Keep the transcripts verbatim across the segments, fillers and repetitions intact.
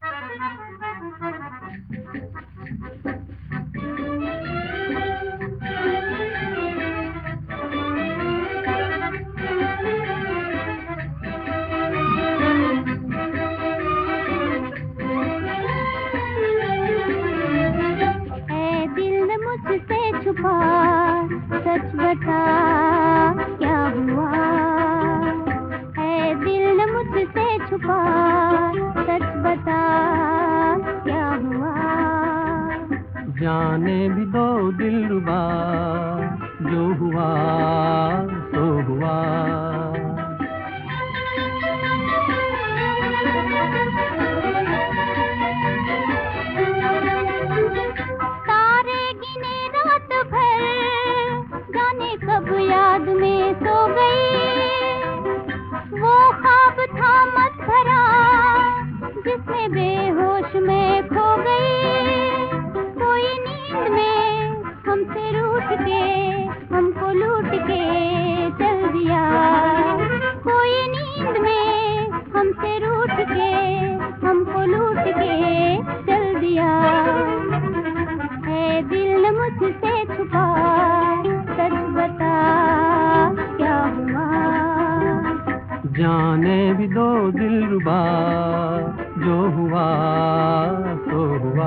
छुपा सच बता क्या हुआ है, दिल ने मुझसे छुपा सच बता क्या हुआ। जाने भी दो दिलरुबा जो हुआ सो हुआ। कब याद में सो गई वो ख्वाब था मत भरा जिसमें बेहोश में खो गई। कोई नींद में हमसे रूठ के हमको लूट के चल दिया। कोई नींद में हमसे रूठ के हमको लूट के चल दिया। है दिल मुझसे छुपा सच बता क्या हुआ। जाने भी दो दिलरुबा जो हुआ सो हुआ।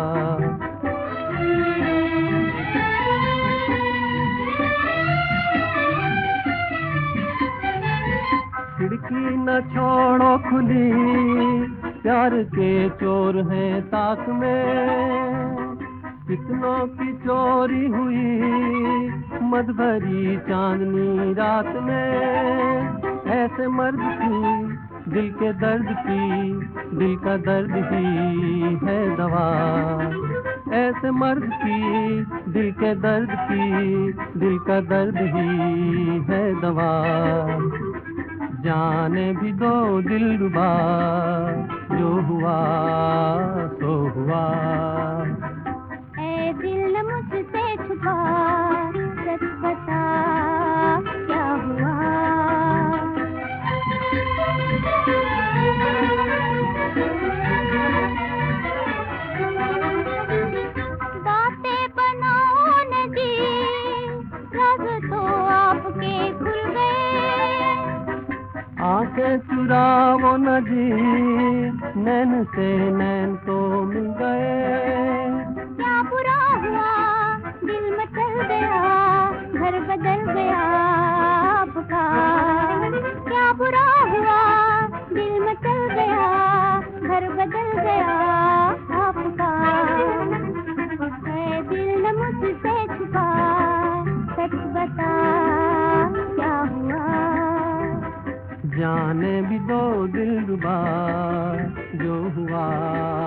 खिड़की न छोड़ो खुली प्यार के चोर हैं ताक में। कितनों की चोरी हुई मद भरी चांदनी रात में। ऐसे मर्द की दिल के दर्द की दिल का दर्द ही है दवा। ऐसे मर्द की दिल के दर्द की दिल का दर्द ही है दवा। जाने भी दो दिलरुबा जो हुआ सो हुआ। दिल मुझसे छुपा सच बता क्या हुआ। बातें बनाओ न जी राज तो आपके खुल गए। आंखें चुराओ न जी नैन से नैन तो मिल गए। क्या बुरा हुआ दिल में चल गया घर बदल गया आपका। क्या बुरा हुआ दिल में चल गया घर बदल गया आपका। है दिल ने मुझसे छुपा सच बता क्या हुआ। जाने भी दो दिलरुबा जो हुआ